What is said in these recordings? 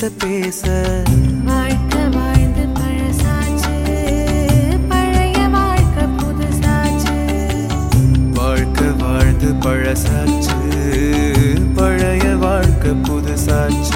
என்னத்த பேச வாழ்க்கை வாழ்ந்து பழசாச்சு பழைய வாழ்க்கை புதுசாச்சு வாழ்க்கை வாழ்ந்து பழசாச்சு பழைய வாழ்க்கை புதுசாச்சு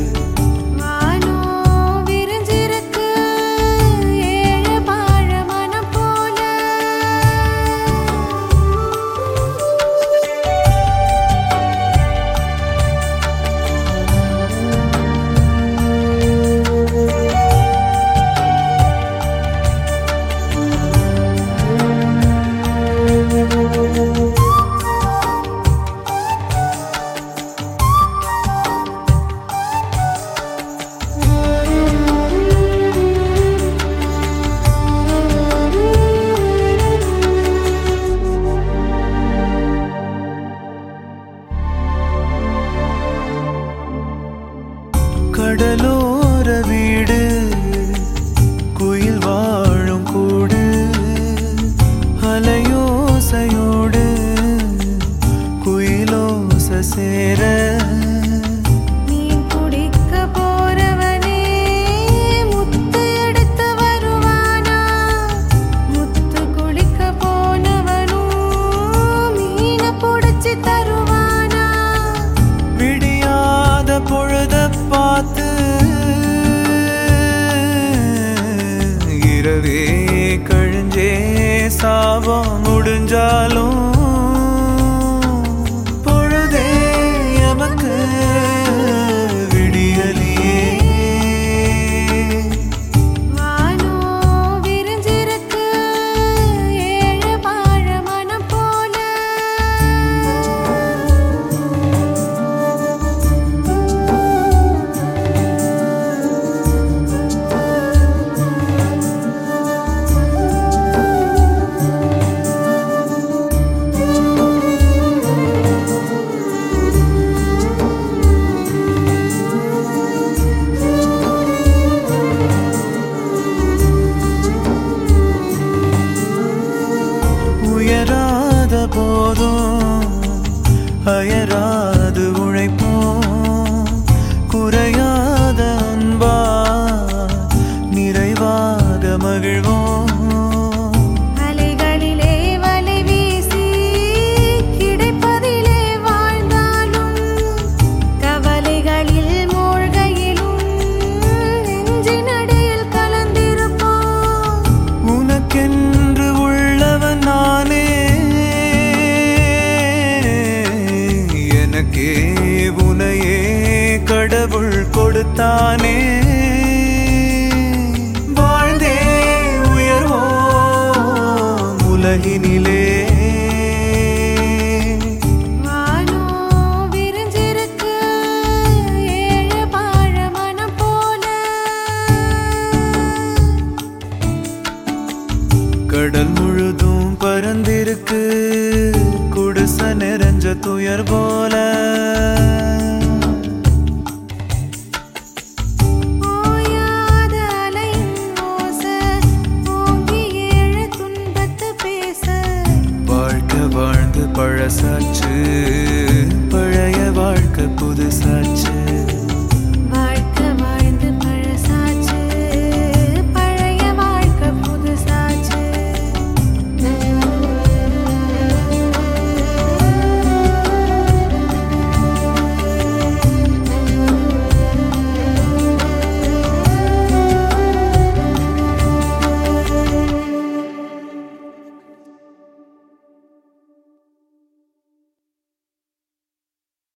கடலோர வீடு குயில் வாழும் கூடு அலையோசையோடு குயிலோச சேர மீன் குடிக்க போறவனே முத்து எடுத்து வருவானா முத்து குளிக்க போனவனும் மீன புடிச்சு தருவானா விடியாத பொழுத பார்த்து இரவே கழிஞ்சே சாபம் முடிஞ்சாலும் பொழுதே எமக்கு விடியலியே வானோ விரிஞ்சிருக்கு ஏழு வாழ மனம் போல உயராத போதும் அயராது உழைப்போம் குறையாத அன்பா நிறைவாக மகிழ்வோம் அலைகளிலே வலை வீசி கிடைப்பதிலே வாழ்ந்தாலும் கவலைகளில் மூழ்கையிலும் நெஞ்சினடியில் கலந்திருப்போம் உனக்கென்று உள்ளவன் நானே எனக்கே உனையே கடவுள் கொடுத்தானே வாழ்ந்தே உயர்வோம் உலகினிலே வானோ விரிஞ்சிருக்கு ஏழு வாழ மனம் போல கடல் முழுதும் பறந்திருக்கு குடிசை நிறைஞ்ச துயர் போல